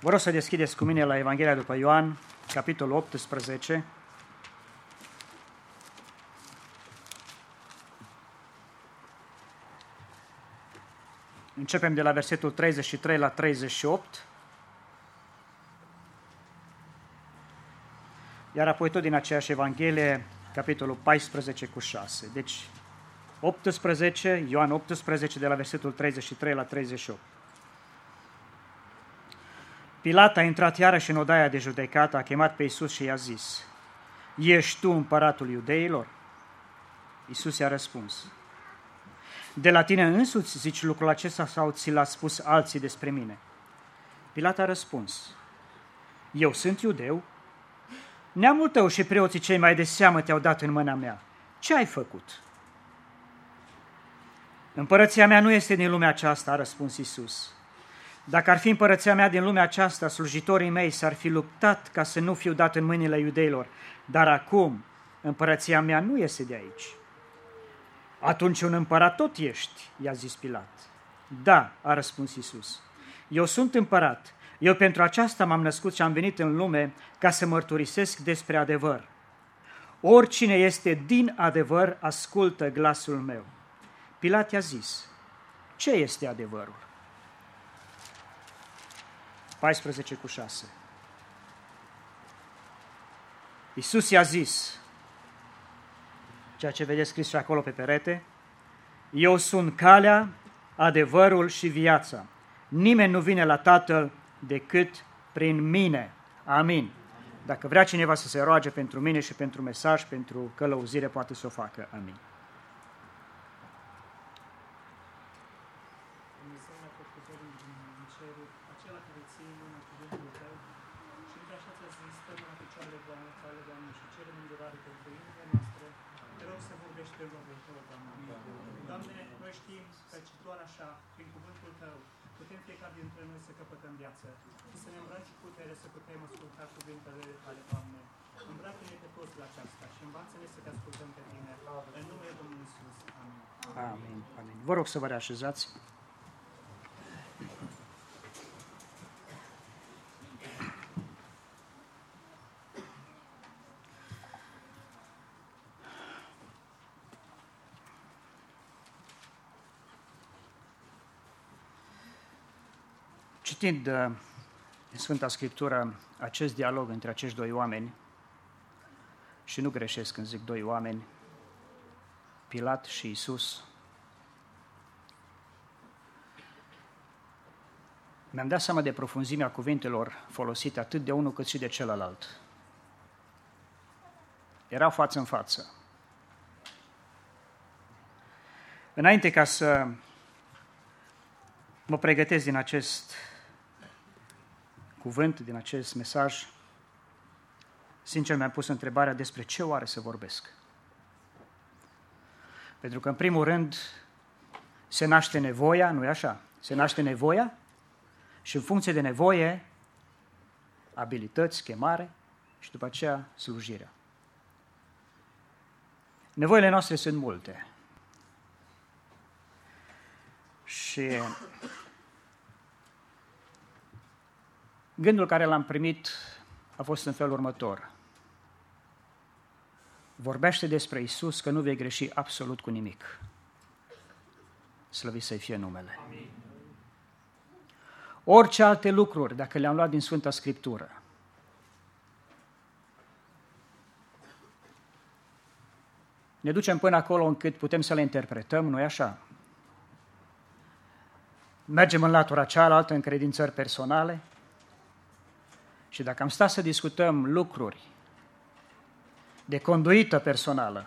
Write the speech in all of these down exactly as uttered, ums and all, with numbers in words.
Vă rog să deschideți cu mine la Evanghelia după Ioan, capitolul optsprezece. Începem de la versetul treizeci și trei la treizeci și opt. Iar apoi tot din aceeași Evanghelie, capitolul paisprezece cu șase. Deci, optsprezece, Ioan optsprezece, de la versetul treizeci și trei la treizeci și opt. Pilat a intrat iarăși în odaia de judecată, a chemat pe Iisus și i-a zis: Ești tu împăratul iudeilor? Iisus i-a răspuns: De la tine însuți zici lucrul acesta sau ți l-a spus alții despre mine? Pilat a răspuns: Eu sunt iudeu? Neamul tău și preoții cei mai de seamă te-au dat în mâna mea. Ce ai făcut? Împărăția mea nu este din lumea aceasta, a răspuns Iisus. Dacă ar fi împărăția mea din lumea aceasta, slujitorii mei s-ar fi luptat ca să nu fiu dat în mâinile iudeilor, dar acum împărăția mea nu este de aici. Atunci un împărat tot ești, i-a zis Pilat. Da, a răspuns Iisus. Eu sunt împărat. Eu pentru aceasta m-am născut și am venit în lume ca să mărturisesc despre adevăr. Oricine este din adevăr, ascultă glasul meu. Pilat i-a zis: Ce este adevărul? paisprezece cu șase. Iisus i-a zis, ceea ce vedeți scris și acolo pe perete: Eu sunt calea, adevărul și viața. Nimeni nu vine la Tatăl decât prin mine. Amin. Dacă vrea cineva să se roage pentru mine și pentru mesaj, pentru călăuzire, poate să o facă. Amin. Amin. Amin. Vă rog să vă reașezați. Citind uh, în Sfânta Scriptură acest dialog între acești doi oameni, și nu greșesc când zic doi oameni, Pilat și Iisus, mi-am dat seama de profunzimea cuvintelor folosite atât de unul cât și de celălalt. Erau față în față. Înainte ca să mă pregătesc din acest cuvânt, din acest mesaj, sincer mi-am pus întrebarea despre ce oare să vorbesc. Pentru că, în primul rând, se naște nevoia, nu-i așa? Se naște nevoia și, în funcție de nevoie, abilități, chemare și, după aceea, slujirea. Nevoile noastre sunt multe. Și gândul care l-am primit a fost în felul următor: vorbește despre Iisus că nu vei greși absolut cu nimic. Slăvit să-i fie numele. Amin. Orice alte lucruri, dacă le-am luat din Sfânta Scriptură, ne ducem până acolo încât putem să le interpretăm, nu-i așa? Mergem în latura cealaltă, în credințări personale, și dacă am stat să discutăm lucruri de conduită personală,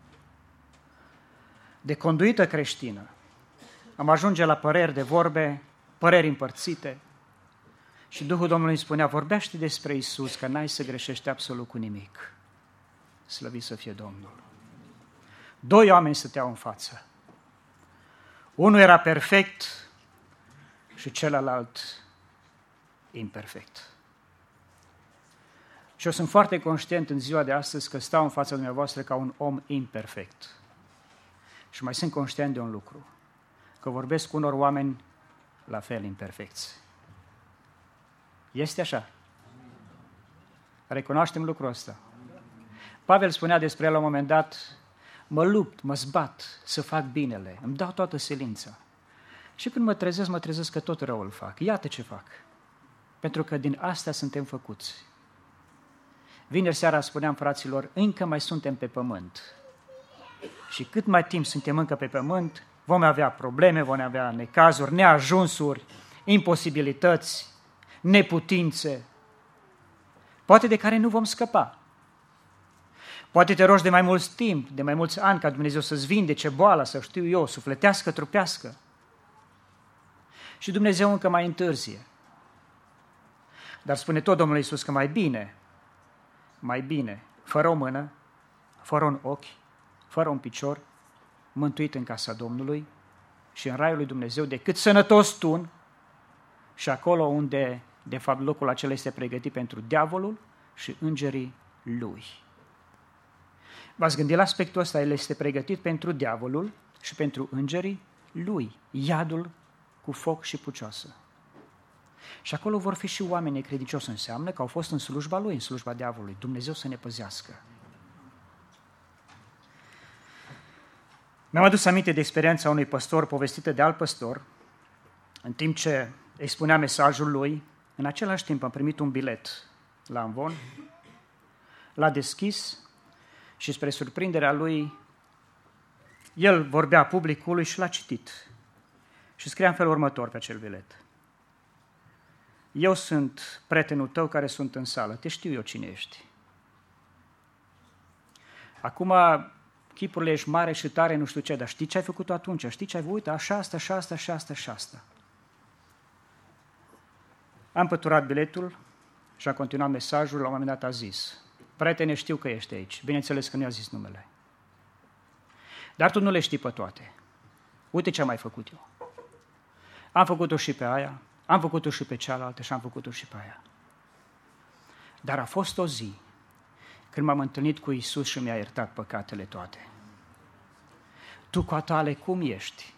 de conduită creștină, am ajunge la păreri de vorbe, păreri împărțite, și Duhul Domnului îmi spunea: vorbește despre Iisus, că n-ai să greșești absolut cu nimic. Slăvit să fie Domnul. Doi oameni stăteau în față. Unul era perfect și celălalt imperfect. Și eu sunt foarte conștient în ziua de astăzi că stau în fața dumneavoastră ca un om imperfect. Și mai sunt conștient de un lucru: că vorbesc cu unor oameni la fel imperfecți. Este așa. Recunoaștem lucrul ăsta. Pavel spunea despre el la un moment dat, mă lupt, mă zbat să fac binele, îmi dau toată silința. Și când mă trezesc, mă trezesc că tot răul fac. Iată ce fac. Pentru că din astea suntem făcuți. Vineri seara spuneam fraților, încă mai suntem pe pământ. Și cât mai timp suntem încă pe pământ, vom avea probleme, vom avea necazuri, neajunsuri, imposibilități, neputințe, poate de care nu vom scăpa. Poate te rogi de mai mult timp, de mai mulți ani, ca Dumnezeu să-ți vindece boala, să știu eu, sufletească, trupească. Și Dumnezeu încă mai întârzie. Dar spune tot Domnul Iisus că mai bine, mai bine, fără o mână, fără un ochi, fără un picior, mântuit în casa Domnului și în raiul lui Dumnezeu, decât sănătos tun și acolo unde, de fapt, locul acela este pregătit pentru diavolul și îngerii lui. V-ați gândit la aspectul ăsta? El este pregătit pentru diavolul și pentru îngerii lui, iadul cu foc și pucioasă. Și acolo vor fi și oameni necredincioși, înseamnă că au fost în slujba lui, în slujba diavolului. Dumnezeu să ne păzească. Mi-am adus aminte de experiența unui păstor povestită de alt păstor. În timp ce expunea mesajul lui, în același timp am primit un bilet la amvon, l-a deschis și spre surprinderea lui, el vorbea publicului și l-a citit. Și scria în felul următor pe acel bilet. Eu sunt prietenul tău care sunt în sală, te știu eu cine ești. Acum chipurile ești mare și tare, nu știu ce, dar știi ce ai făcut atunci? Știi ce ai făcut? Uite, așa, asta, așa, asta, așa, asta, așa, asta. Am păturat biletul și a continuat mesajul, la un moment dat a zis, prietene, știu că ești aici, bineînțeles că nu i-a zis numele. Dar tu nu le știi pe toate. Uite ce am mai făcut eu. Am făcut-o și pe aia, am făcut-o și pe cealaltă și am făcut-o și pe aia. Dar a fost o zi când m-am întâlnit cu Iisus și mi-a iertat păcatele toate. Tu cu a tale cum ești?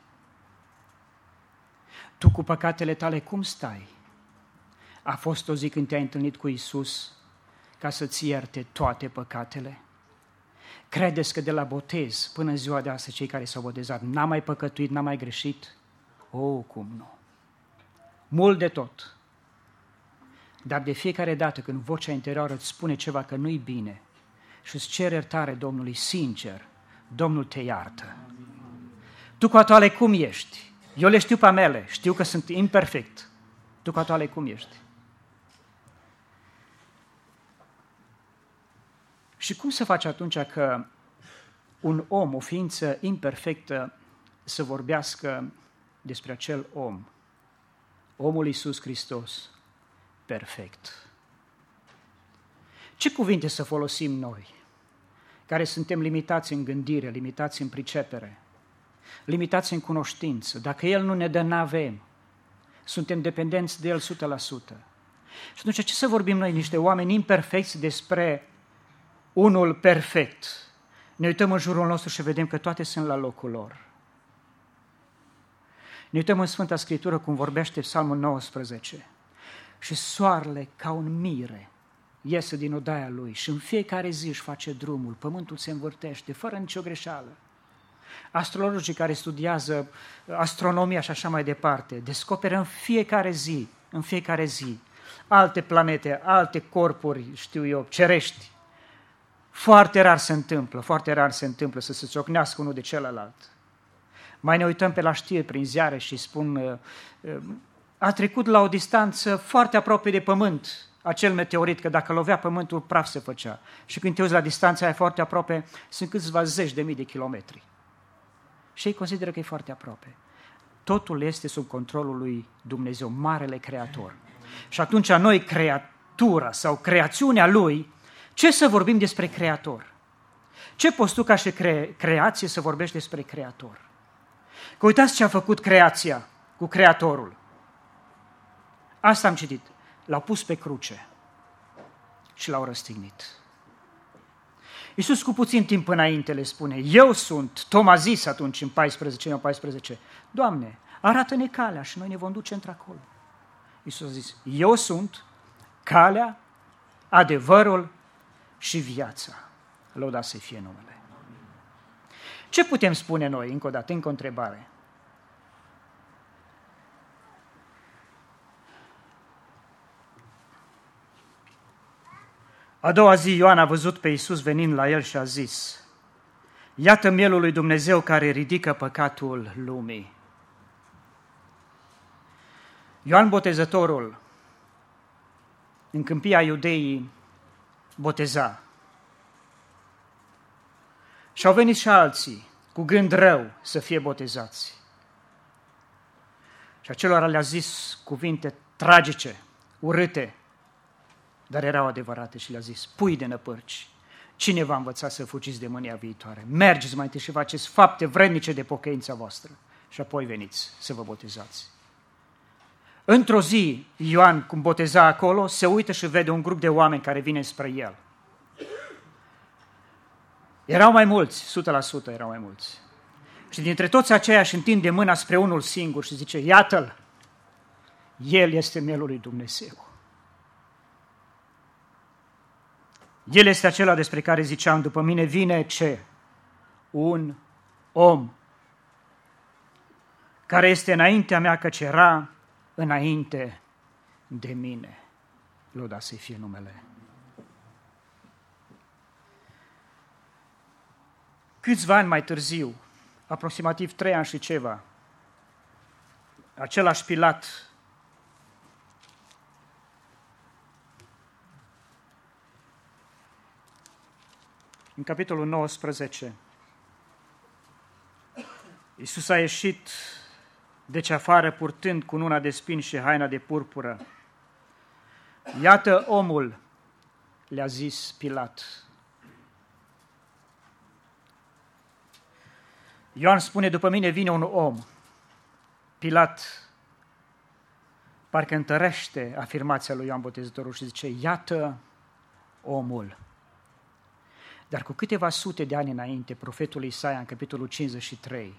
Tu cu păcatele tale cum stai? A fost o zi când te-ai întâlnit cu Iisus ca să-ți ierte toate păcatele? Credeți că de la botez până în ziua de astăzi cei care s-au botezat n-a mai păcătuit, n-a mai greșit? Oh, cum nu! Mult de tot. Dar de fiecare dată când vocea interioară îți spune ceva că nu-i bine și îți cere iertare Domnului sincer, Domnul te iartă. Tu cu a toale cum ești? Eu le știu pe mele, știu că sunt imperfect. Tu cu a toale cum ești? Și cum să faci atunci că un om, o ființă imperfectă, să vorbească despre acel om, omul Iisus Hristos, perfect? Ce cuvinte să folosim noi, care suntem limitați în gândire, limitați în pricepere, limitați în cunoștință? Dacă El nu ne dă, n-avem. Suntem dependenți de El o sută la sută. Și atunci ce să vorbim noi, niște oameni imperfecți, despre unul perfect? Ne uităm în jurul nostru și vedem că toate sunt la locul lor. Ne uităm în Sfânta Scriptură cum vorbește Psalmul nouăsprezece. Și soarele ca un mire iese din odaia lui și în fiecare zi își face drumul, pământul se învârtește fără nicio greșeală. Astrologii care studiază astronomia și așa mai departe descoperă în fiecare zi, în fiecare zi, alte planete, alte corpuri, știu eu, cerești. Foarte rar se întâmplă, foarte rar se întâmplă să se ciocnească unul de celălalt. Mai ne uităm pe la știri prin ziare și spun, a trecut la o distanță foarte aproape de Pământ acel meteorit, că dacă lovea Pământul, praf se făcea. Și când te uiți la distanța aia foarte aproape, sunt câțiva zeci de mii de kilometri. Și ei consideră că e foarte aproape. Totul este sub controlul lui Dumnezeu, Marele Creator. Și atunci noi, creatura sau creațiunea Lui, ce să vorbim despre Creator? Ce poți tu ca și cre- creație să vorbești despre Creator? Că uitați ce a făcut creația cu Creatorul. Asta am citit. L-au pus pe cruce și l-au răstignit. Iisus cu puțin timp înainte le spune, eu sunt, Toma a zis atunci în paisprezece, în paisprezece, Doamne, arată-ne calea și noi ne vom duce într-acolo. Iisus a zis, eu sunt, calea, adevărul și viața. Lăudat să fie numele. Ce putem spune noi, încă o dată, încă o întrebare? A doua zi Ioan a văzut pe Iisus venind la el și a zis: iată mielul lui Dumnezeu care ridică păcatul lumii. Ioan Botezătorul, în câmpia Iudeii, boteza. Și au venit și alții cu gând rău să fie botezați. Și acelora le-a zis cuvinte tragice, urâte, dar erau adevărate și le-a zis: pui de năpârci, cine v-a învățat să fugiți de mânia viitoare? Mergeți mai întâi și faceți fapte vrednice de pocăința voastră și apoi veniți să vă botezați. Într-o zi, Ioan, cum boteza acolo, se uită și vede un grup de oameni care vine spre el. Erau mai mulți, o sută la sută erau mai mulți. Și dintre toți aceia își întinde mâna spre unul singur și zice: iată-l, el este mielul lui Dumnezeu. El este acela despre care ziceam: după mine vine ce? Un om care este înaintea mea, căci era înainte de mine. Lăudat să-i fie numele. Câțiva ani mai târziu, aproximativ trei ani și ceva, același Pilat în capitolul nouăsprezece, Iisus a ieșit deci afară purtând cununa de spini și haina de purpură. Iată omul, le-a zis Pilat. Ioan spune: după mine vine un om. Pilat parcă întărește afirmația lui Ioan Botezătorul și zice: iată omul. Dar cu câteva sute de ani înainte, profetul Isaia, în capitolul cincizeci și trei,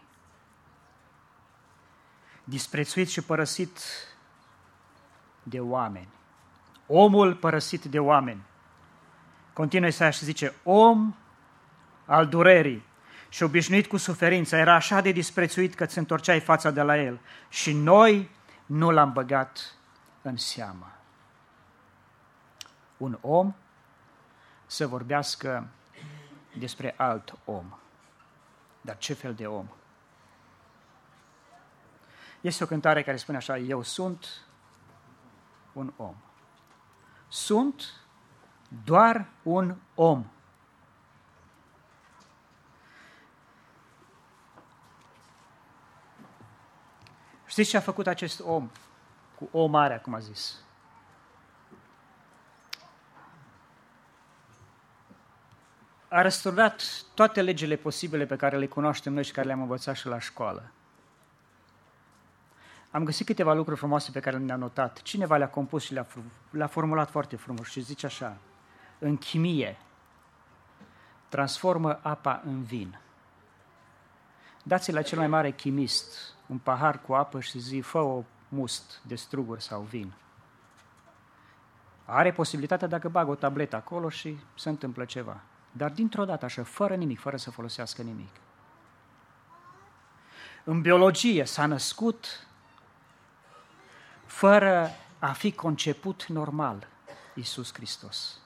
disprețuit și părăsit de oameni, omul părăsit de oameni, continuă Isaia și zice: om al durerii și obișnuit cu suferința, era așa de disprețuit că îți întorceai fața de la el și noi nu l-am băgat în seamă. Un om să vorbească despre alt om. Dar ce fel de om? Este o cântare care spune așa: eu sunt un om. Sunt doar un om. Știți ce a făcut acest om cu O mare, cum a zis? A răsturnat toate legile posibile pe care le cunoaștem noi și care le-am învățat și la școală. Am găsit câteva lucruri frumoase pe care le-am notat. Cineva le-a compus și le-a, le-a formulat foarte frumos și zice așa: în chimie transformă apa în vin. Dați la cel mai mare chimist un pahar cu apă și zi: fă-o must de struguri sau vin. Are posibilitatea dacă bagă o tabletă acolo și se întâmplă ceva. Dar dintr-o dată așa, fără nimic, fără să folosească nimic. În biologie s-a născut fără a fi conceput normal Iisus Hristos.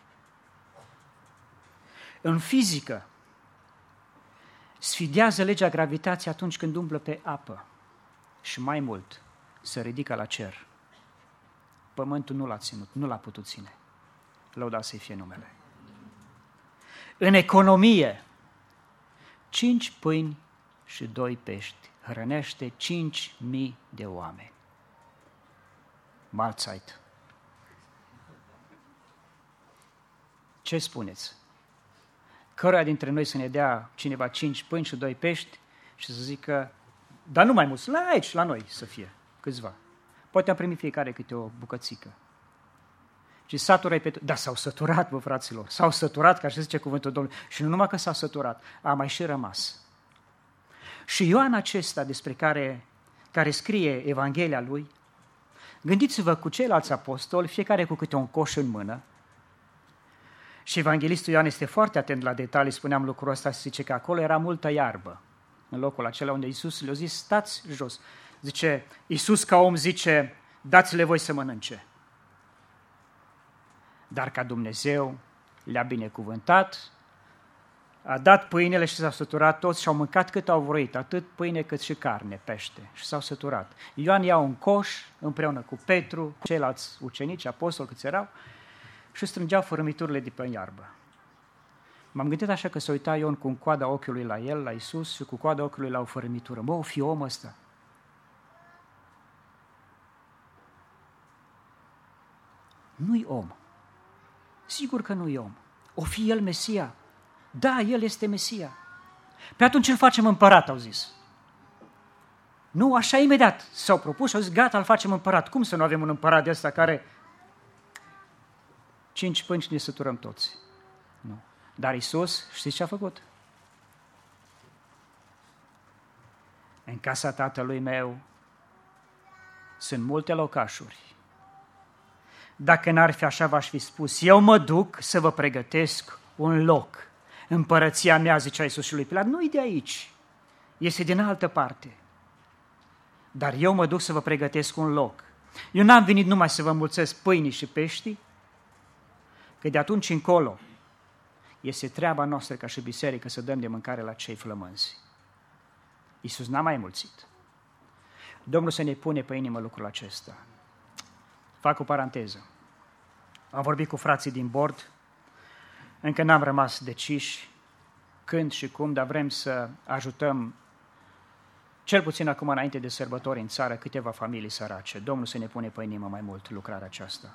În fizică sfidează legea gravitației atunci când umblă pe apă și mai mult se ridică la cer. Pământul nu l-a ținut, nu l-a putut ține. Lăudat să-i fie numele. În economie, cinci pâini și doi pești hrănește cinci mii de oameni. Mahlzeit. Ce spuneți? Căruia dintre noi să ne dea cineva cinci pâini și doi pești și să zică: dar nu mai mulți, la aici, la noi să fie, câțiva. Poate am primit fiecare câte o bucățică. Și saturai pe... Dar s-au săturat, bă, fraților, s-au săturat, ca și zice cuvântul Domnului. Și nu numai că s-au săturat, a mai și rămas. Și Ioan acesta, despre care, care scrie Evanghelia lui, Gândiți-vă cu ceilalți apostoli, fiecare cu câte un coș în mână. Și evanghelistul Ioan este foarte atent la detalii, spuneam lucrul ăsta, și zice că acolo era multă iarbă. În locul acela unde Iisus le-a zis, stați jos. Zice, Iisus ca om zice, dați-le voi să mănânce. Dar ca Dumnezeu le-a binecuvântat, a dat pâinele și s-au săturat toți și au mâncat cât au vrut, atât pâine cât și carne, pește, și s-au săturat. Ioan ia un coș împreună cu Petru, cu ceilalți ucenici, apostoli câți erau, și strângeau fărâmiturile de pe iarbă. M-am gândit așa că se uita Ion cu coada ochiului la el, la Iisus, și cu coada ochiului la o fărâmitură. Mă, o fi om ăsta. Nu-i om. Sigur că nu-i om. O fi el Mesia. Da, el este Mesia. Pe atunci îl facem împărat, au zis. Nu, așa imediat s-au propus și au zis, gata, îl facem împărat. Cum să nu avem un împărat de ăsta care cinci pâini și ne săturăm toți? Nu. Dar Iisus, știți ce a făcut? În casa tatălui meu sunt multe locașuri. Dacă n-ar fi așa, v-aș fi spus, eu mă duc să vă pregătesc un loc. Împărăția mea, zicea Iisus și lui Pilat, nu-i de aici, este din altă parte. Dar eu mă duc să vă pregătesc un loc. Eu n-am venit numai să vă înmulțesc pâinii și peștii, că de atunci încolo este treaba noastră ca și biserică să dăm de mâncare la cei flămânzi. Iisus n-a mai înmulțit. Domnul să ne pune pe inimă lucrul acesta. Fac o paranteză. Am vorbit cu frații din bord, încă n-am rămas deciși când și cum, dar vrem să ajutăm, cel puțin acum înainte de sărbători în țară, câteva familii sărace. Domnul să ne pune pe inimă mai mult lucrarea aceasta.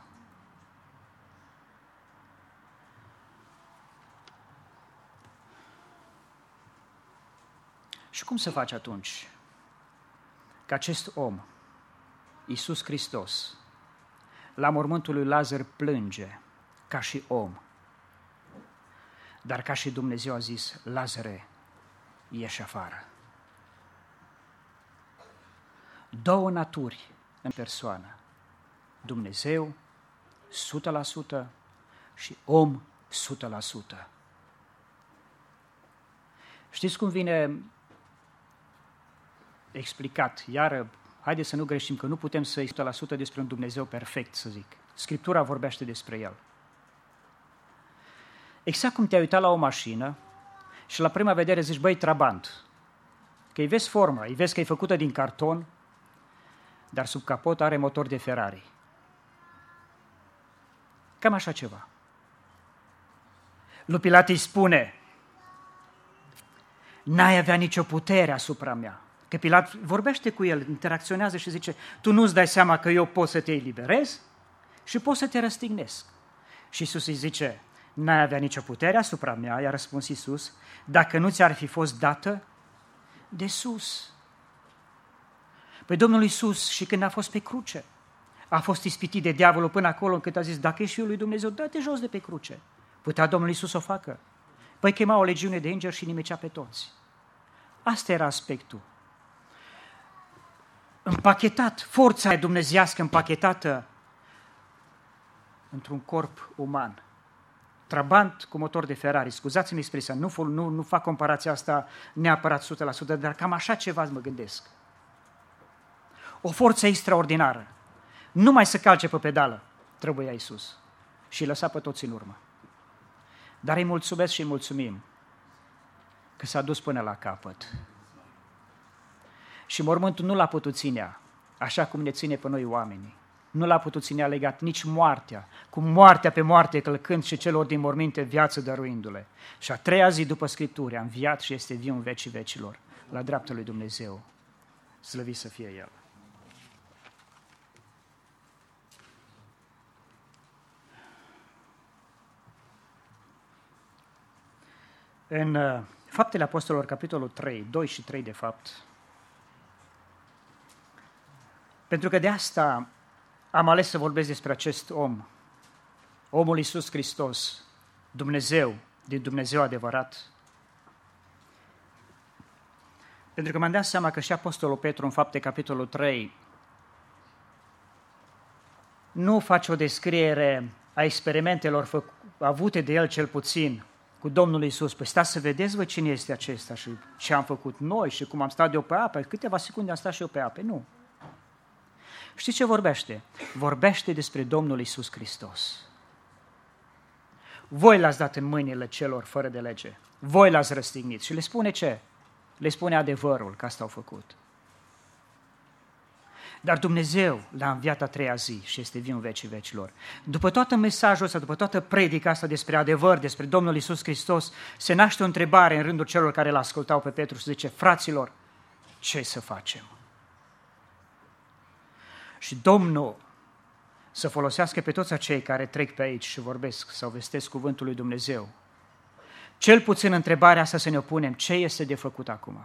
Și cum să faci atunci că acest om, Iisus Hristos, la mormântul lui Lazar plânge ca și om, dar ca și Dumnezeu a zis, Lazare, ieși afară. Două naturi în persoană, Dumnezeu o sută la sută și om o sută la sută. Știți cum vine explicat? Iar, haideți să nu greșim, că nu putem să o sută la sută despre un Dumnezeu perfect, să zic. Scriptura vorbește despre El. Exact cum te-ai uitat la o mașină și la prima vedere zici, băi, Trabant, că îi vezi forma, îi vezi că e făcută din carton, dar sub capot are motor de Ferrari. Cam așa ceva. Lui Pilat îi spune, n-ai avea nicio putere asupra mea. Că Pilat vorbește cu el, interacționează și zice, tu nu-ți dai seama că eu pot să te eliberez și pot să te răstignesc. Și Iisus îi zice, n-ai avea nicio putere asupra mea, i-a răspuns Iisus, dacă nu ți-ar fi fost dată de sus. Păi Domnul Iisus, și când a fost pe cruce, a fost ispitit de diavolul până acolo încât a zis, dacă ești Fiul lui Dumnezeu, dă-te jos de pe cruce. Putea Domnul Iisus să o facă? Păi chema o legiune de îngeri și nimicea pe toți. Asta era aspectul. Împachetat, forța dumnezeiască împachetată într-un corp uman. Trabant cu motor de Ferrari, scuzați-mi expresia, nu, nu, nu fac comparația asta neapărat o sută la sută, dar cam așa ceva mă gândesc. O forță extraordinară. Numai să calce pe pedală trebuia Iisus și îi lăsa pe toți în urmă. Dar îi mulțumesc și îi mulțumim că s-a dus până la capăt. Și mormântul nu l-a putut ținea, așa cum ne ține pe noi oamenii. Nu l-a putut ținea legat nici moartea, cu moartea pe moarte călcând și celor din morminte viață dăruindu-le. Și a treia zi după Scripturi a înviat și este viu în vecii vecilor, la dreapta lui Dumnezeu. Slăvit să fie El. În uh, Faptele Apostolilor, capitolul trei, doi și trei de fapt, pentru că de asta am ales să vorbesc despre acest om, omul Iisus Hristos, Dumnezeu, din Dumnezeu adevărat. Pentru că m-am dat seama că și Apostolul Petru în Fapte, capitolul trei, nu face o descriere a experimentelor fă, avute de el cel puțin cu Domnul Iisus. Păi stați să vedeți voi cine este acesta și ce am făcut noi și cum am stat eu pe apă. Câteva secunde am stat și eu pe apă. Nu. Știți ce vorbește? Vorbește despre Domnul Iisus Hristos. Voi l-ați dat în mâinile celor fără de lege. Voi l-ați răstignit. Și le spune ce? Le spune adevărul că asta au făcut. Dar Dumnezeu l-a înviat a treia zi și este viu în vecii vecilor. După toată mesajul ăsta, după toată predica asta despre adevăr, despre Domnul Iisus Hristos, se naște o întrebare în rândul celor care l-ascultau pe Petru și zice, fraților, ce să facem? Și Domnul să folosească pe toți acei care trec pe aici și vorbesc sau vestesc cuvântul lui Dumnezeu. Cel puțin întrebarea asta să ne opunem, ce este de făcut acum?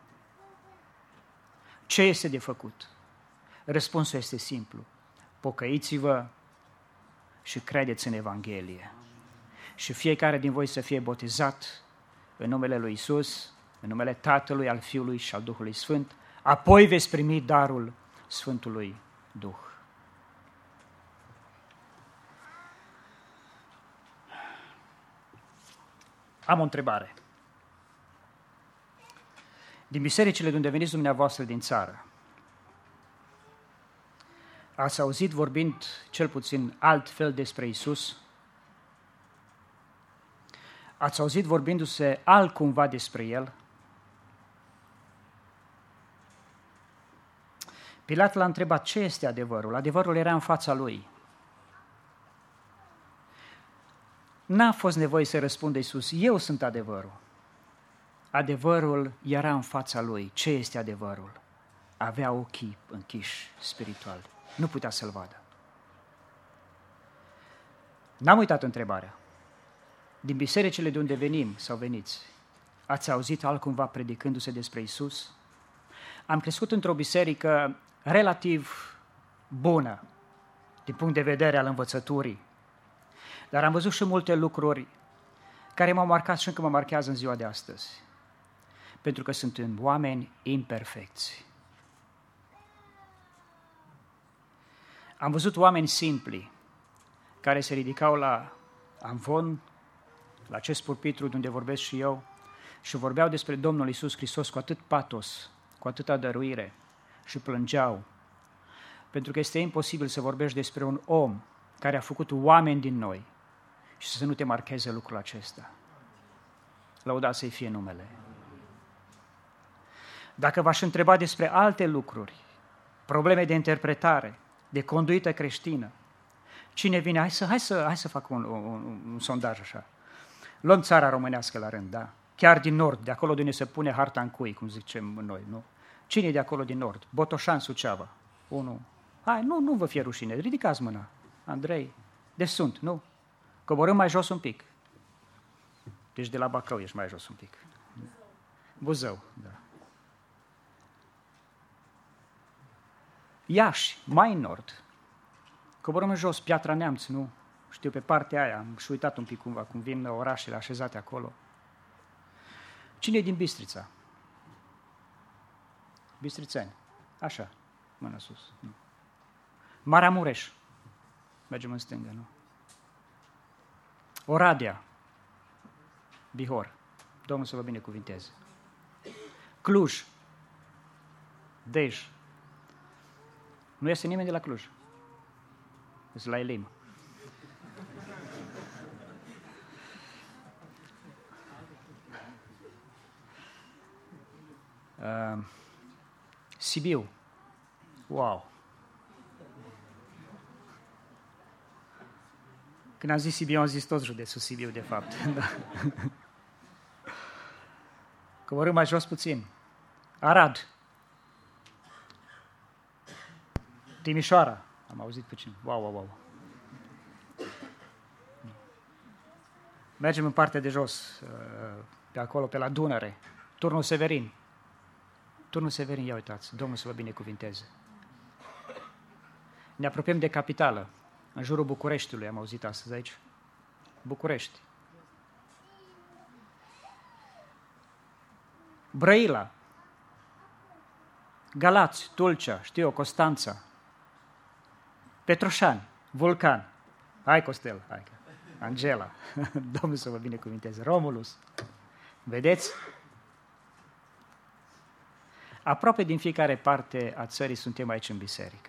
Ce este de făcut? Răspunsul este simplu. Pocăiți-vă și credeți în Evanghelie. Și fiecare din voi să fie botezat în numele lui Iisus, în numele Tatălui, al Fiului și al Duhului Sfânt, apoi veți primi darul Sfântului Duh. Am o întrebare. Din bisericile de unde veniți dumneavoastră din țară, ați auzit vorbind cel puțin altfel despre Iisus? Ați auzit vorbindu-se altcumva despre El? Pilat l-a întrebat ce este adevărul. Adevărul era în fața lui. N-a fost nevoie să răspundă Iisus, eu sunt adevărul. Adevărul era în fața lui. Ce este adevărul? Avea ochii închiși spiritual. Nu putea să-l vadă. N-am uitat întrebarea. Din bisericile de unde venim sau veniți, ați auzit altcumva predicându-se despre Iisus? Am crescut într-o biserică relativ bună din punct de vedere al învățăturii, dar am văzut și multe lucruri care m-au marcat și încă mă marchează în ziua de astăzi, pentru că sunt oameni imperfecți. Am văzut oameni simpli care se ridicau la amvon, la acest pulpitru de unde vorbesc și eu, și vorbeau despre Domnul Iisus Hristos cu atât patos, cu atâta dăruire și plângeau, pentru că este imposibil să vorbești despre un om care a făcut oameni din noi și să nu te marcheze lucrul acesta. Lăudat să-i fie numele. Dacă v-aș întreba despre alte lucruri, probleme de interpretare, de conduită creștină, cine vine? Hai să, hai să, hai să fac un, un, un sondaj așa. Luăm țara românească la rând, da? Chiar din nord, de acolo de unde se pune harta în cui, cum zicem noi, nu? Cine e de acolo din nord? Botoșan, Suceava. Unu. Hai, nu, nu vă fie rușine, ridicați mâna. Andrei, de sunt, nu? Coborâm mai jos un pic. Deci de la Bacău ești mai jos un pic. Buzău, da. Iași, mai în nord. Coborâm în jos, Piatra Neamț, nu? Știu, pe partea aia, am și uitat un pic cumva, cum vin orașele așezate acolo. Cine e din Bistrița? Bistrițeni. Așa, mână sus. Nu. Maramureș. Mergem în stânga, nu? Oradea. Bihor. Domnul să vă binecuvinteze. Cluj. Dej. Nu este nimeni de la Cluj. Este la Elim. Uh, Sibiu. Wow. Când am zis Sibiu, am zis tot județul Sibiu, de fapt. Da. Coborâm mai jos puțin. Arad. Timișoara. Am auzit puțin. Wow, wow, wow. Mergem în partea de jos, pe acolo, pe la Dunăre. Turnul Severin. Turnul Severin, ia uitați, Domnul să vă binecuvinteze. Ne apropiem de capitală, în jurul Bucureștiului, am auzit astăzi aici. București. Brăila. Galați, Tulcea, știu eu, Constanța. Petroșani. Vulcan. Hai, Costel, hai. Angela. Domnul să vă binecuvinteze. Romulus. Vedeți? Aproape din fiecare parte a țării suntem aici în biserică.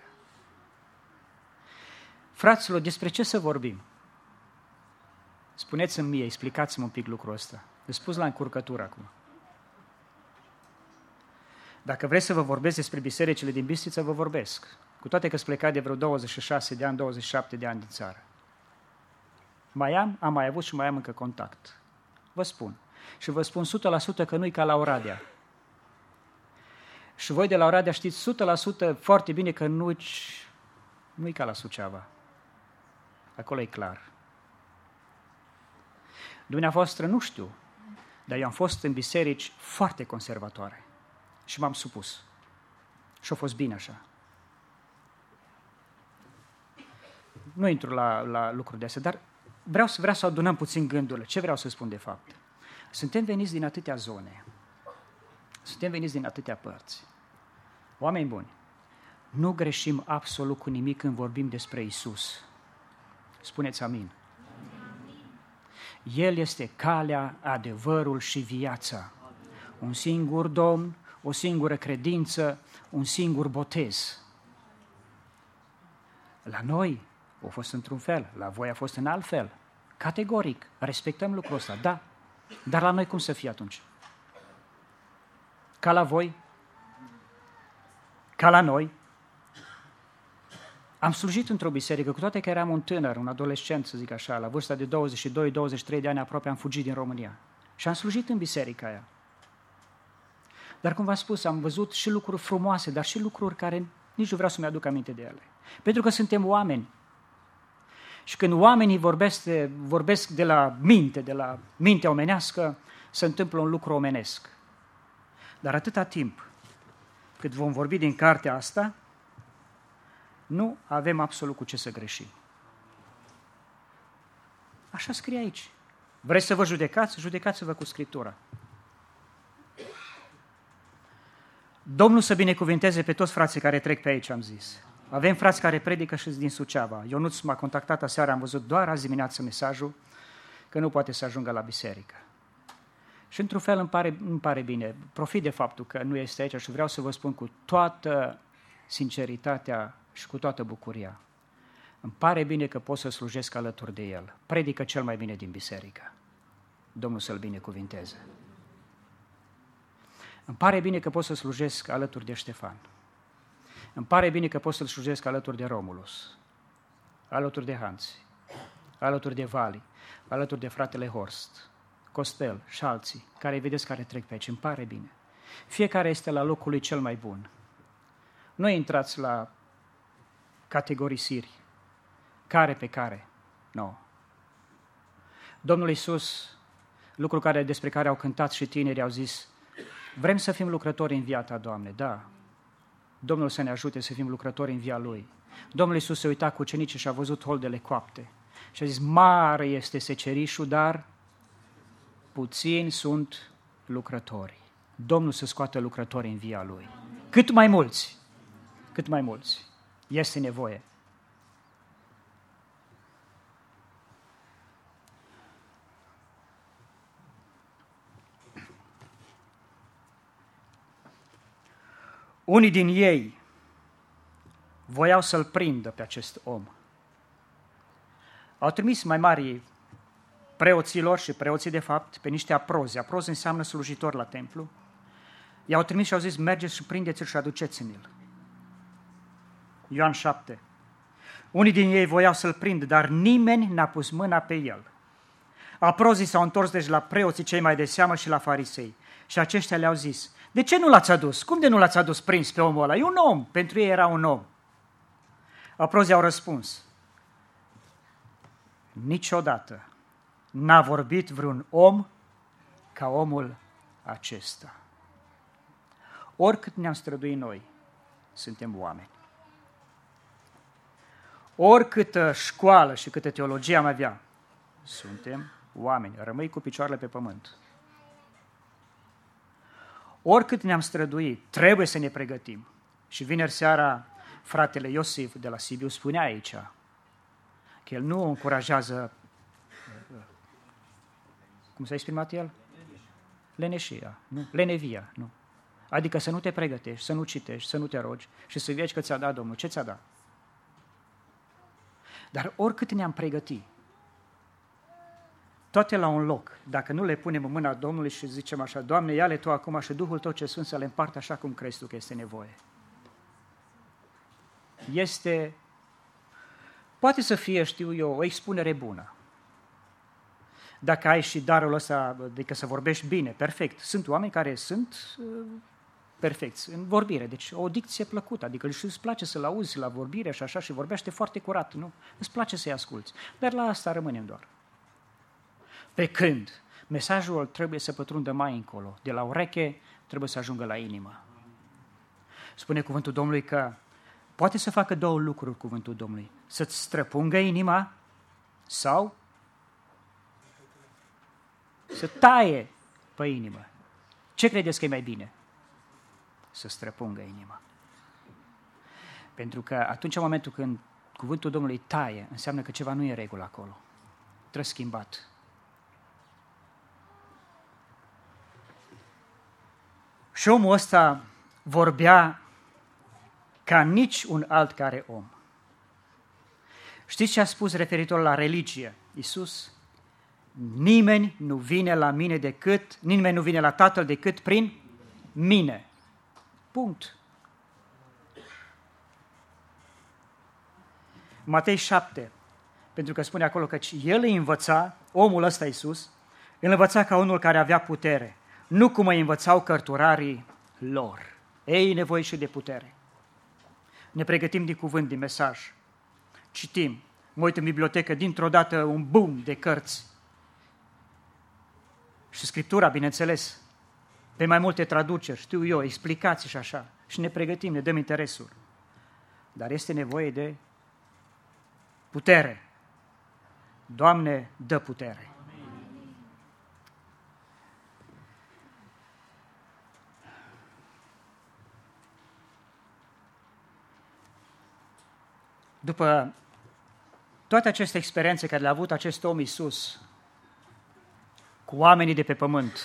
Fraților, despre ce să vorbim? Spuneți-mi mie, explicați-mi un pic lucrul ăsta. Îl spus la încurcătură acum. Dacă vreți să vă vorbesc despre bisericile din Bistrița, vă vorbesc. Cu toate că sunt plecat de vreo douăzeci și șase de ani, douăzeci și șapte de ani din țară. Mai am, am mai avut și mai am încă contact. Vă spun. Și vă spun o sută la sută că nu-i ca la Oradea. Și voi de la Oradea știți o sută la sută foarte bine că nu-i, nu-i ca la Suceava. Acolo e clar. Dumneavoastră nu știu, dar eu am fost în biserici foarte conservatoare și m-am supus. Și a fost bine așa. Nu intru la, la lucruri de astea, dar vreau să, vreau să adunăm puțin gândurile. Ce vreau să spun de fapt? Suntem veniți din atâtea zone. Suntem veniți din atâtea părți. Oameni buni, nu greșim absolut cu nimic când vorbim despre Isus. Spuneți amin. El este calea, adevărul și viața. Un singur Domn, o singură credință, un singur botez. La noi a fost într-un fel, la voi a fost în alt fel. Categoric, respectăm lucrul ăsta, da. Dar la noi cum să fie atunci? Ca la voi? Ca la noi? Am slujit într-o biserică, cu toate că eram un tânăr, un adolescent, să zic așa, la vârsta de douăzeci și doi douăzeci și trei de ani aproape am fugit din România. Și am slujit în biserica aia. Dar cum v-am spus, am văzut și lucruri frumoase, dar și lucruri care nici nu vreau să-mi aduc aminte de ele. Pentru că suntem oameni. Și când oamenii vorbesc de, vorbesc de la minte, de la mintea omenească, se întâmplă un lucru omenesc. Dar atâta timp cât vom vorbi din cartea asta, nu avem absolut cu ce să greșim. Așa scrie aici. Vreți să vă judecați? Judecați-vă cu Scriptura. Domnul să binecuvinteze pe toți frații care trec pe aici, am zis. Avem frați care predică și din Suceava. Ionuț m-a contactat aseară, am văzut doar azi dimineață mesajul că nu poate să ajungă la biserică. Și într-un fel îmi pare, îmi pare bine. Profit de faptul că nu este aici și vreau să vă spun cu toată sinceritatea și cu toată bucuria. Îmi pare bine că pot să slujesc alături de el. Predică cel mai bine din biserică. Domnul să-l binecuvinteze. Îmi pare bine că pot să slujesc alături de Ștefan. Îmi pare bine că pot să-l slujesc alături de Romulus, alături de Hanți, alături de Vali, alături de fratele Horst, Costel și alții, care vedeți care trec pe aici. Îmi pare bine. Fiecare este la locul lui cel mai bun. Nu intrați la categorisiri, care pe care. Nu. No. Domnul Iisus, lucru care, despre care au cântat și tinerii, au zis, vrem să fim lucrători în via ta, Doamne, da. Domnul să ne ajute să fim lucrători în via Lui. Domnul Iisus se uita cu ucenicii și a văzut holdele coapte. Și a zis, mare este secerișul, dar puțini sunt lucrători. Domnul să scoată lucrători în via Lui. Cât mai mulți, cât mai mulți. Este nevoie. Unii din ei voiau să-l prindă pe acest om. Au trimis mai mari preoților și preoții de fapt pe niște aprozi. Aprozi înseamnă slujitor la templu. I-au trimis și au zis, mergeți și prindeți-l și aduceți-mi-l. Ioan șapte. Unii din ei voiau să-l prindă, dar nimeni n-a pus mâna pe el. Aprozii s-au întors deci la preoții cei mai de seamă și la farisei. Și aceștia le-au zis, de ce nu l-ați adus? Cum de nu l-ați adus prins pe omul ăla? E un om. Pentru ei era un om. Aprozii au răspuns, niciodată n-a vorbit vreun om ca omul acesta. Oricât ne-am străduit noi, suntem oameni. Oricâtă școală și câtă teologie am avea, suntem oameni. Rămâi cu picioarele pe pământ. Oricât ne-am străduit, trebuie să ne pregătim. Și vineri seara, fratele Iosif de la Sibiu spunea aici, că el nu o încurajează, cum s-a exprimat el? Leneșia, nu? Lenevia, nu. Adică să nu te pregătești, să nu citești, să nu te rogi și să vezi că ți-a dat Domnul. Ce ți-a dat? Dar oricât ne-am pregătit, toate la un loc, dacă nu le punem în mâna Domnului și zicem așa, Doamne, ia-le Tu acum și Duhul Tău ce Sfânt să le împartă așa cum crezi Tu că este nevoie. Este, poate să fie, știu eu, o expunere bună. Dacă ai și darul ăsta, adică să vorbești bine, perfect. Sunt oameni care sunt uh, perfecți în vorbire, deci o dicție plăcută, adică și îți place să-l auzi la vorbire și așa și vorbește foarte curat, nu? Îți place să-i asculți, dar la asta rămânem doar. Pe când mesajul trebuie să pătrundă mai încolo, de la ureche trebuie să ajungă la inimă. Spune cuvântul Domnului că poate să facă două lucruri cuvântul Domnului, să-ți străpungă inima sau să taie pe inimă. Ce credeți că e mai bine? Să străpungă inima. Pentru că atunci, în momentul când cuvântul Domnului taie, înseamnă că ceva nu e în regulă acolo. Trebuie schimbat. Și omul ăsta vorbea ca nici un alt care om. Știți ce a spus referitor la religie? Iisus? Nimeni nu vine la mine decât, nimeni nu vine la Tatăl decât prin mine. Punct. Matei șapte, pentru că spune acolo că el îi învăța, omul ăsta Iisus, îl învăța ca unul care avea putere, nu cum îi învățau cărturarii lor. Ei, nevoie și de putere. Ne pregătim din cuvânt, din mesaj. Citim, mă uit în bibliotecă, dintr-o dată un boom de cărți. Și Scriptura, bineînțeles, pe mai multe traduceri, știu eu, explicații și așa. Și ne pregătim, ne dăm interesul. Dar este nevoie de putere. Doamne, dă putere. După toate aceste experiențe care le-a avut acest om Iisus cu oamenii de pe pământ,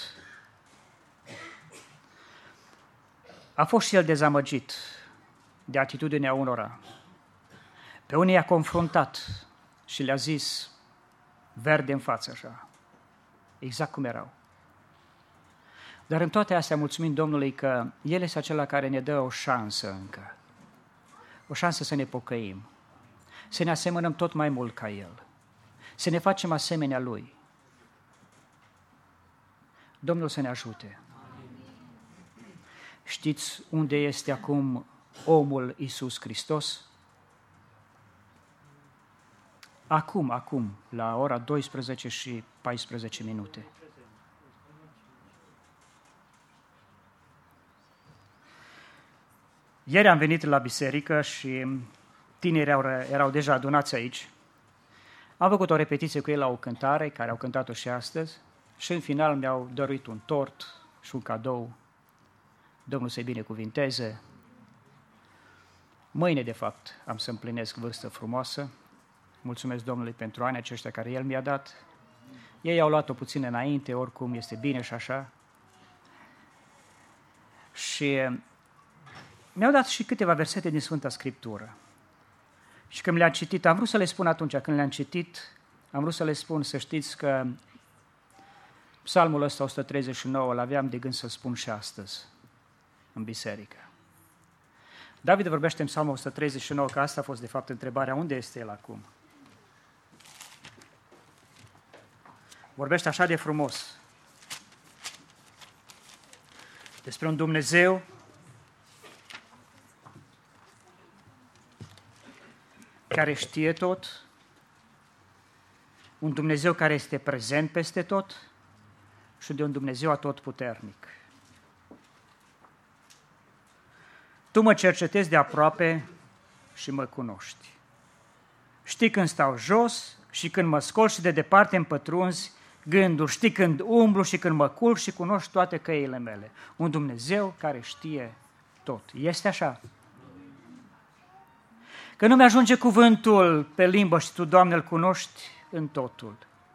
a fost și el dezamăgit de atitudinea unora. Pe unii i-a confruntat și le-a zis verde în față așa, exact cum erau. Dar în toate astea mulțumim Domnului că El este acela care ne dă o șansă încă, o șansă să ne pocăim, să ne asemănăm tot mai mult ca El, să ne facem asemenea Lui. Domnul să ne ajute. Știți unde este acum omul Iisus Hristos? Acum, acum, la ora douăsprezece și paisprezece minute. Ieri am venit la biserică și tinerii erau, erau deja adunați aici. Am făcut o repetiție cu ei la o cântare, care au cântat-o și astăzi, și în final mi-au dăruit un tort și un cadou. Domnul să-i binecuvinteze. Mâine, de fapt, am să împlinesc vârstă frumoasă. Mulțumesc Domnului pentru anii aceștia care El mi-a dat. Ei au luat-o puțin înainte, oricum este bine și așa. Și mi-au dat și câteva versete din Sfânta Scriptură. Și când le-am citit, am vrut să le spun atunci, când le-am citit, am vrut să le spun, să știți că psalmul ăsta, o sută treizeci și nouă, l-aveam de gând să-l spun și astăzi, în biserică. David vorbește în psalmul o sută treizeci și nouă, că asta a fost de fapt întrebarea, unde este el acum? Vorbește așa de frumos despre un Dumnezeu care știe tot, un Dumnezeu care este prezent peste tot și de un Dumnezeu atotputernic. Tu mă cercetezi de aproape și mă cunoști. Știi când stau jos și când mă scol și de departe îmi pătrunzi gândul. Știi când umblu și când mă culc și cunoști toate căile mele. Un Dumnezeu care știe tot. Este așa. Că nu mi-ajunge cuvântul pe limbă și Tu, Doamne, îl cunoști în totul.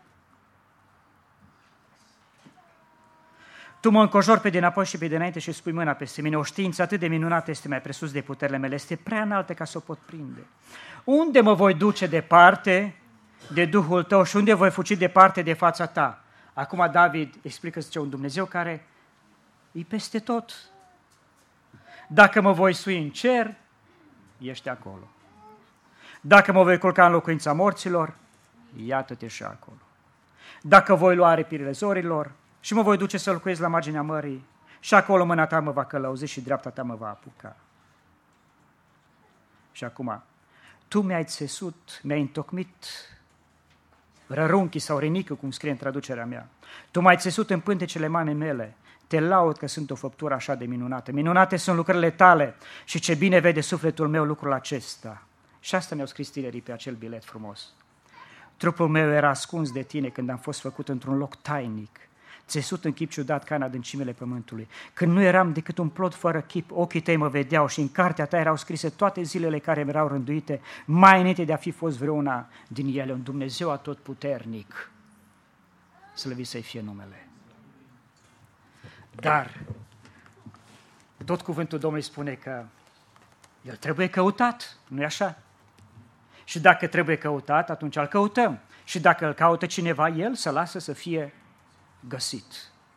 Tu mă încojori pe dinapoi și pe dinainte și spui mâna peste mine. O știință atât de minunată este mai presus de puterile mele, este prea înaltă ca să o pot prinde. Unde mă voi duce departe de Duhul Tău și unde voi fugi departe de fața Ta? Acum David explică, zice, un Dumnezeu care e peste tot. Dacă mă voi sui în cer, ești acolo. Dacă mă voi culca în locuința morților, iată-te și acolo. Dacă voi lua aripirile zorilor și mă voi duce să locuiesc la marginea mării, și acolo mâna Ta mă va călăuzi și dreapta Ta mă va apuca. Și acum, Tu mi-ai țesut, mi-ai întocmit rărunchii sau renică, cum scrie în traducerea mea. Tu m-ai țesut în pântecele mamei mele. Te laud că sunt o făptură așa de minunată. Minunate sunt lucrările Tale și ce bine vede sufletul meu lucrul acesta. Și asta ne-au scris tinerii pe acel bilet frumos. Trupul meu era ascuns de Tine când am fost făcut într-un loc tainic, țesut în chip ciudat ca în adâncimile pământului. Când nu eram decât un plod fără chip, ochii Tăi mă vedeau și în cartea Ta erau scrise toate zilele care mi erau rânduite, mai înainte de a fi fost vreuna din ele. Un Dumnezeu atotputernic, slăvit să-i fie numele. Dar tot cuvântul Domnului spune că El trebuie căutat, nu-i așa? Și dacă trebuie căutat, atunci îl căutăm. Și dacă îl caută cineva, El să lasă să fie găsit.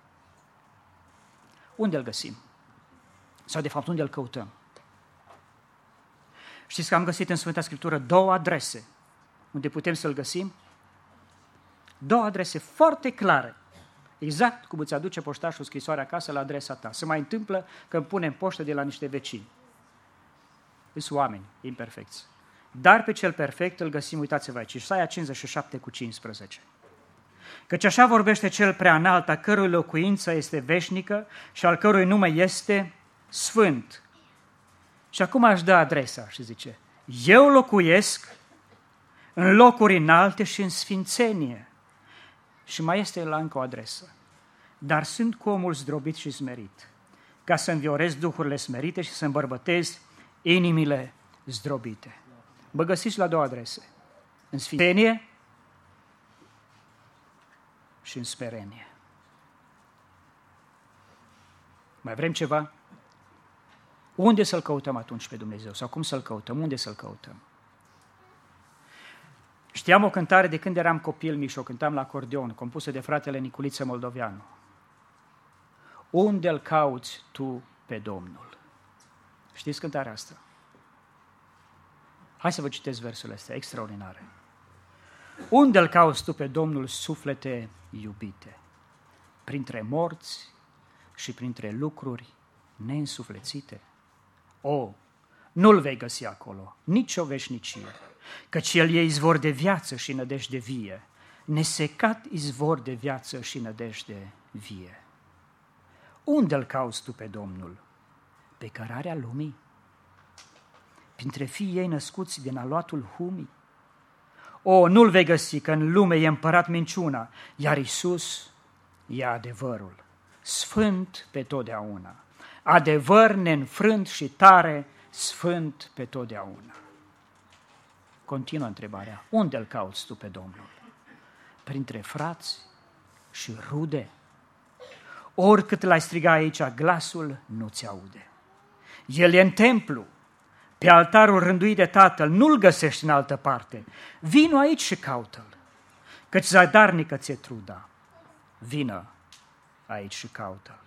Unde îl găsim? Sau de fapt unde îl căutăm? Știți că am găsit în Sfânta Scriptură două adrese unde putem să-l găsim? Două adrese foarte clare. Exact cum îți aduce poștașul scrisoarea acasă la adresa ta. Se mai întâmplă când punem poștă de la niște vecini. Sunt oameni imperfecți. Dar pe cel perfect îl găsim, uitați-vă aici, Isaia cincizeci și șapte cu cincisprezece. Căci așa vorbește cel prea înalt, a cărui locuință este veșnică și al cărui nume este sfânt. Și acum aș da adresa și zice, eu locuiesc în locuri înalte și în sfințenie. Și mai este la încă o adresă. Dar sunt cu omul zdrobit și smerit, ca să înviorez duhurile smerite și să îmbărbătez inimile zdrobite. Mă găsiți la două adrese. În sfințenie și în smerenie. Mai vrem ceva? Unde să-L căutăm atunci pe Dumnezeu? Sau cum să-L căutăm? Unde să-L căutăm? Știam o cântare de când eram copil mic și o cântam la acordeon, compusă de fratele Niculiță Moldoveanu. Unde-L cauți tu pe Domnul? Știți cântarea asta? Hai să vă citesc versurile astea, extraordinare. Unde-L cauți tu pe Domnul, suflete iubite? Printre morți și printre lucruri neînsuflețite? O, nu-L vei găsi acolo, nici o veșnicie, căci El e izvor de viață și nădejde vie, nesecat izvor de viață și nădejde vie. Unde-L cauți tu pe Domnul? Pe cărarea lumii? Printre fiii ei născuți din aluatul humii? O, nu-L vei găsi, că în lume e împărat minciuna, iar Iisus e adevărul, sfânt pe totdeauna. Adevăr neînfrânt și tare, sfânt pe totdeauna. Continuă întrebarea. Unde-L cauți tu pe Domnul? Printre frați și rude? Oricât l-ai striga aici, glasul nu ți aude. El e în templu, pe altarul rânduit de Tatăl, nu-L găsești în altă parte. Vino aici și caută-L, căci zadarnică ți-e truda. Vină aici și caută-L.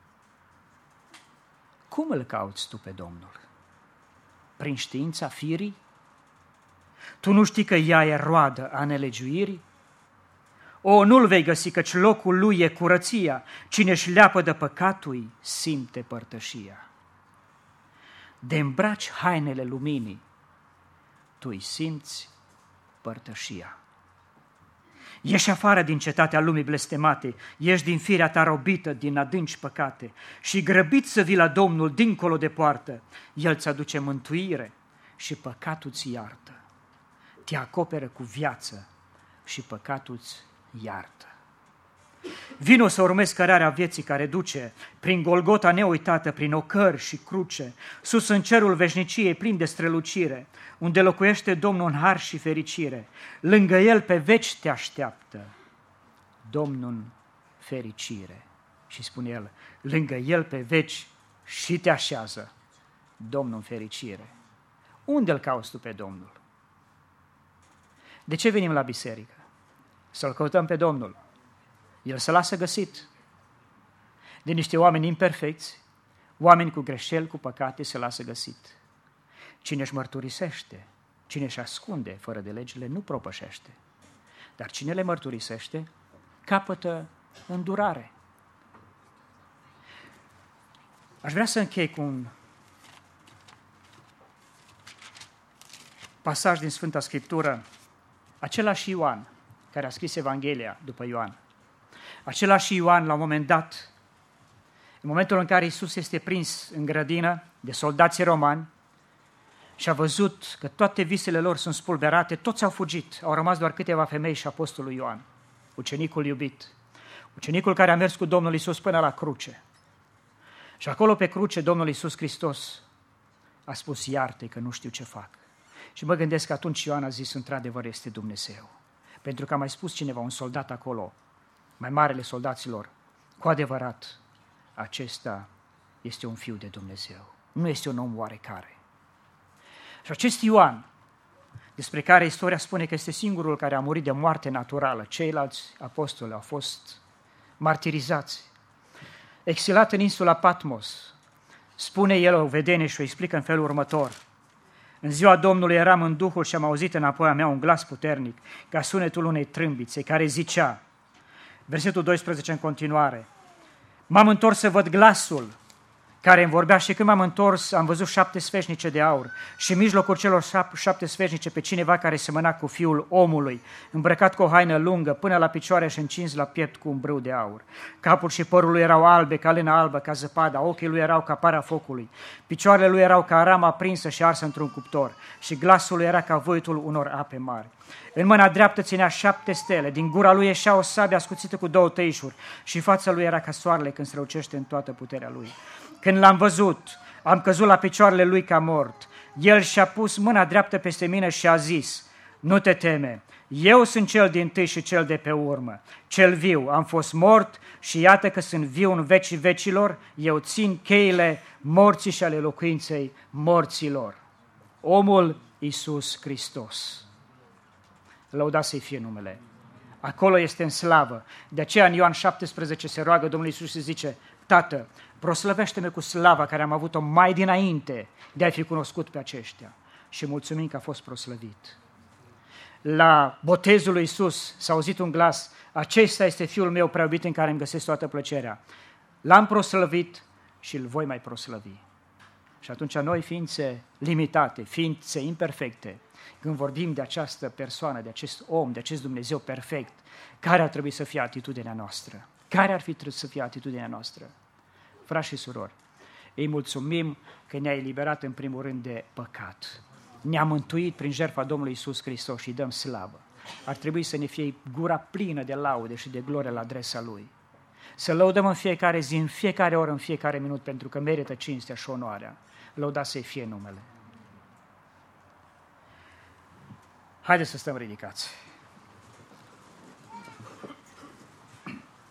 Cum îl cauți tu pe Domnul? Prin știința firii? Tu nu știi că ea e roadă a nelegiuirii? O, nu-L vei găsi, căci locul lui e curăția. Cine își leapă de păcatul simte părtășia. De îmbraci hainele luminii, tu îi simți părtășia. Ieși afară din cetatea lumii blestemate, ieși din firea ta robită, din adânci păcate și grăbit să vii la Domnul dincolo de poartă. El ți aduce mântuire și păcatul ți iartă. Te acoperă cu viață și păcatul ți iartă. Vino să urmezi cărarea vieții care duce prin Golgota neuitată, prin ocări și cruce, sus în cerul veșniciei plin de strălucire, unde locuiește Domnul în har și fericire. Lângă El pe veci te așteaptă Domnul în fericire. Și spune El, lângă El pe veci și te așează Domnul în fericire. Unde îl cauți tu pe Domnul? De ce venim la biserică? Să-L căutăm pe Domnul. El se lasă găsit de niște oameni imperfecți, oameni cu greșeli, cu păcate, se lasă găsit. Cine își mărturisește, cine își ascunde fără de legile, nu propășește. Dar cine le mărturisește, capătă îndurare. Aș vrea să închei cu un pasaj din Sfânta Scriptură, același Ioan, care a scris Evanghelia după Ioan. Același Ioan, la un moment dat, în momentul în care Iisus este prins în grădină de soldații romani și a văzut că toate visele lor sunt spulberate, toți au fugit, au rămas doar câteva femei și apostolul Ioan, ucenicul iubit, ucenicul care a mers cu Domnul Iisus până la cruce. Și acolo pe cruce Domnul Iisus Hristos a spus, iartă-i că nu știu ce fac. Și mă gândesc că atunci Ioan a zis, într-adevăr este Dumnezeu. Pentru că a mai spus cineva, un soldat acolo, mai marele soldaților, cu adevărat, acesta este un fiu de Dumnezeu. Nu este un om oarecare. Și acest Ioan, despre care istoria spune că este singurul care a murit de moarte naturală, ceilalți apostoli au fost martirizați, exilat în insula Patmos, spune el o vedenie și o explică în felul următor. În ziua Domnului eram în Duhul și am auzit înapoi a mea un glas puternic, ca sunetul unei trâmbițe, care zicea, versetul doisprezece în continuare, m-am întors să văd glasul care îmi vorbea și când m-am întors am văzut șapte sfeșnice de aur și în mijlocul celor șapte sfeșnice pe cineva care semăna cu Fiul omului, îmbrăcat cu o haină lungă până la picioare și încins la piept cu un brâu de aur. Capul și părul lui erau albe ca lână albă, ca zăpada, ochii lui erau ca para focului, picioarele lui erau ca rama aprinsă și arsă într-un cuptor și glasul lui era ca voitul unor ape mari. În mâna dreaptă ținea șapte stele, din gura lui ieșea o sabie ascuțită cu două tăișuri și fața lui era ca soarele când strălucește în toată puterea lui. Când l-am văzut, am căzut la picioarele lui ca mort. El și-a pus mâna dreaptă peste mine și a zis, nu te teme, eu sunt cel dintâi și cel de pe urmă, cel viu, am fost mort și iată că sunt viu în vecii vecilor, eu țin cheile morții și ale locuinței morților. Omul Iisus Hristos. Lăudați să-i fie numele. Acolo este în slavă. De aceea în Ioan șaptesprezece se roagă Domnul Iisus și zice, Tată, proslăvește-mă cu slava care am avut-o mai dinainte de a fi cunoscut pe aceștia. Și mulțumim că a fost proslăvit. La botezul lui Iisus s-a auzit un glas, acesta este Fiul meu prea iubit în care îmi găsesc toată plăcerea. L-am proslăvit și îl voi mai proslăvi. Și atunci noi, ființe limitate, ființe imperfecte, când vorbim de această persoană, de acest om, de acest Dumnezeu perfect, care ar trebui să fie atitudinea noastră? Care ar fi trebuit să fie atitudinea noastră? Frați și surori, îi mulțumim că ne-a eliberat în primul rând de păcat. Ne-a mântuit prin jertfa Domnului Iisus Hristos și îi dăm slavă. Ar trebui să ne fie gura plină de laude și de glorie la adresa Lui. Să lăudăm în fiecare zi, în fiecare oră, în fiecare minut, pentru că merită cinstea și onoarea. Lăudați să-i fie numele. Haideți să stăm ridicați.